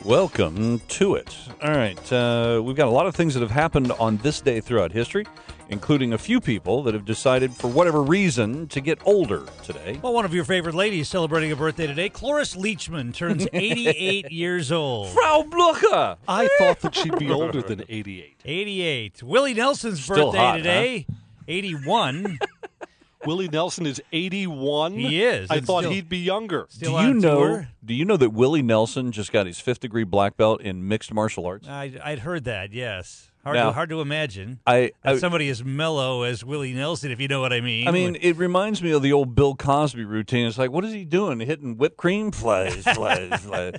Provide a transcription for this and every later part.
Welcome to it. All right, we've got a lot of things that have happened on this day throughout history, including a few people that have decided, for whatever reason, to get older today. Well, one of your favorite ladies celebrating a birthday today, Cloris Leachman, turns 88 years old. Frau Blucher! I thought that she'd be older than 88. 88. Willie Nelson's Still birthday hot, today, 81. Willie Nelson is 81? He is. I and thought still- he'd be younger. Still on tour. Do you know that Willie Nelson just got his 5th degree black belt in mixed martial arts? I'd heard that, yes. Now, Hard to imagine. I Somebody as mellow as Willie Nelson, if you know what I mean. it reminds me of the old Bill Cosby routine. It's like, what is he doing? Hitting whipped cream? Flies. You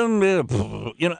know,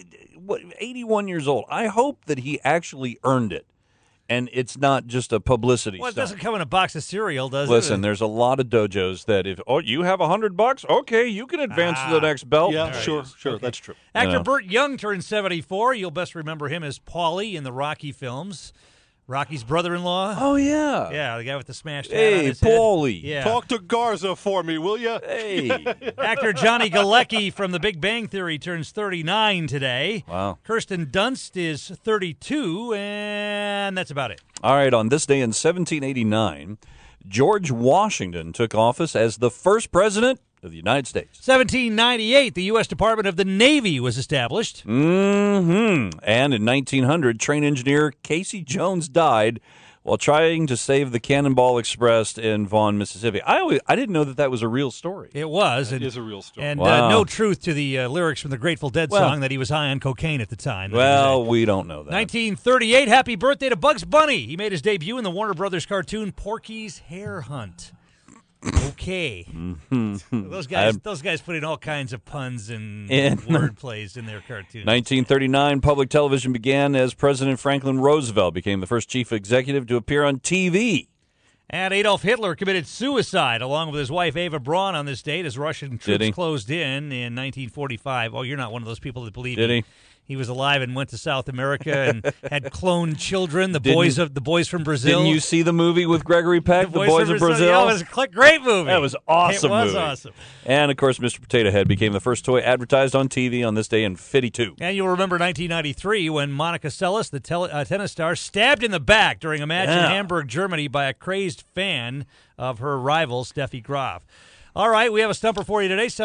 81 years old. I hope that he actually earned it, and it's not just a publicity Well, it stunt. doesn't come in a box of cereal, does it? Listen, there's a lot of dojos that if you have $100, okay, you can advance to the next belt. Yeah, right. sure, Okay. that's true. Actor Yeah. Burt Young turned 74. You'll best remember him as Paulie in the Rocky films. Rocky's brother-in-law. Oh yeah. Yeah, the guy with the smashed hat on Hey, his head. Paulie. Yeah. Talk to Garza for me, will you? Hey. Actor Johnny Galecki from The Big Bang Theory turns 39 today. Wow. Kirsten Dunst is 32, and that's about it. All right, on this day in 1789, George Washington took office as the first president of the United States. 1798, the U.S. Department of the Navy was established. Mm-hmm. And in 1900, train engineer Casey Jones died while trying to save the Cannonball Express in Vaughan, Mississippi. I didn't know that was a real story. It was. It is a real story. And Wow. no truth to the lyrics from the Grateful Dead Well- song that he was high on cocaine at the time. Well, we don't know that. 1938, happy birthday to Bugs Bunny. He made his debut in the Warner Brothers cartoon Porky's Hare Hunt. Okay. Those guys put in all kinds of puns and word plays in their cartoons. 1939, public television began as President Franklin Roosevelt became the first chief executive to appear on TV. And Adolf Hitler committed suicide along with his wife Eva Braun on this date as Russian Did he? troops closed in 1945. Oh, you're not one of those people that believe Did he? He was alive and went to South America and had cloned children, the Didn't- boys from Brazil. Didn't you see the movie with Gregory Peck, The Boys of Brazil? Yeah, it was a great movie. That was awesome. It was movie. awesome. And of course, Mr. Potato Head became the first toy advertised on TV on this day in '52. And you'll remember 1993 when Monica Seles, the tennis star, stabbed in the back during a match in Yeah. Hamburg, Germany by a crazed fan of her rival, Steffi Graf. All right, we have a stumper for you today.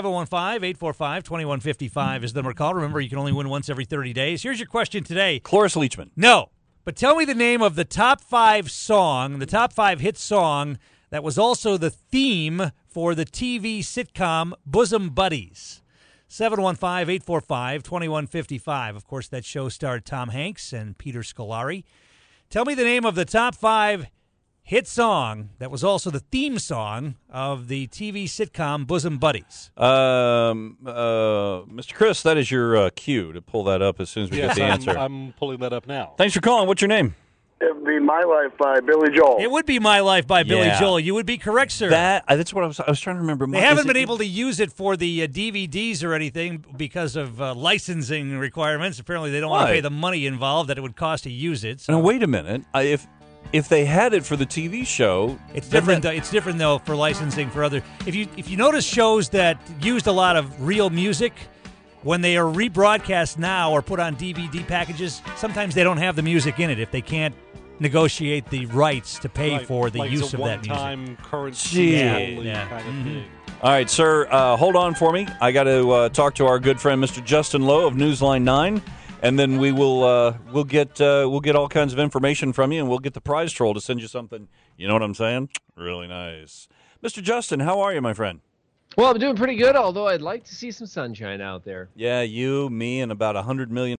715-845-2155 is the number to call. Remember, you can only win once every 30 days. Here's your question today. Cloris Leachman. No, but tell me the name of the top 5 hit song that was also the theme for the TV sitcom Bosom Buddies. 715-845-2155. Of course, that show starred Tom Hanks and Peter Scolari. Tell me the name of the top 5 hit song that was also the theme song of the TV sitcom Bosom Buddies. Mr. Chris, that is your cue to pull that up as soon as we Yes, get the answer. I'm pulling that up now. Thanks for calling. What's your name? It would be My Life by Billy Joel. It would be My Life by Billy Yeah. Joel. You would be correct, sir. That's what I was trying to remember. They haven't been able to use it for the DVDs or anything because of licensing requirements. Apparently, they don't want Why? to pay the money involved that it would cost to use it. So Now, wait a minute. If they had it for the TV show, it's then different. It's different though for licensing for other. If you notice shows that used a lot of real music, when they are rebroadcast now or put on DVD packages, sometimes they don't have the music in it if they can't negotiate the rights to pay Right, for the like use it's a of that music. one-time currency Yeah, only yeah. kind of Mhm. thing. All right, sir, hold on for me. I got to talk to our good friend, Mr. Justin Lowe of Newsline 9, and then we'll get all kinds of information from you, and we'll get the prize troll to send you something. You know what I'm saying? Really nice. Mr. Justin, how are you, my friend? Well, I'm doing pretty good, although I'd like to see some sunshine out there. Yeah, you, me, and about 100 million